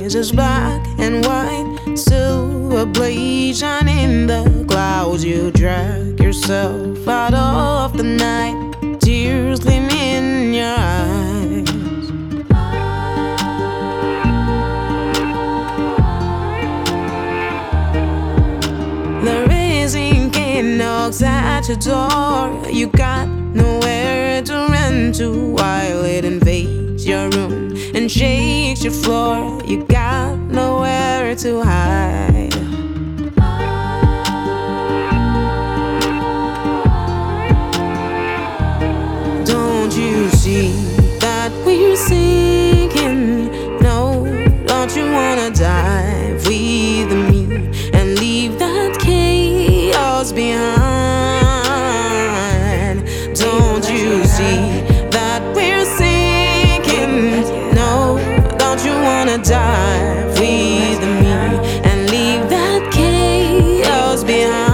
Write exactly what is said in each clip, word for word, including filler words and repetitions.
skies is black and white, silver blazing in the clouds. You drag yourself out of the night, tears gleam in your eyes. The racing king knocks at your door. You got nowhere to run to while it invades your room and shakes your floor. You got nowhere to hide. Don't you see that we're sinking? No, don't you wanna dive with me and leave that chaos behind? Don't you see that we're sinking? No, don't you wanna dive with me and leave that chaos behind?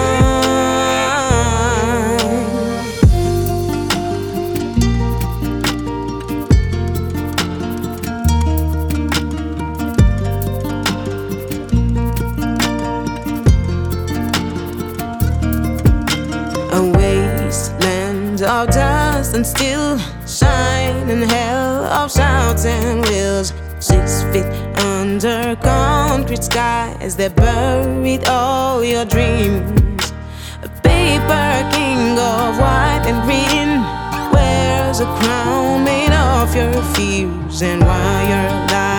A wasteland of dust and still shine in hell of shouts and wheels. Six feet under concrete skies that buried all your dreams. A paper king of white and green wears a crown made of your fears. And while you're lying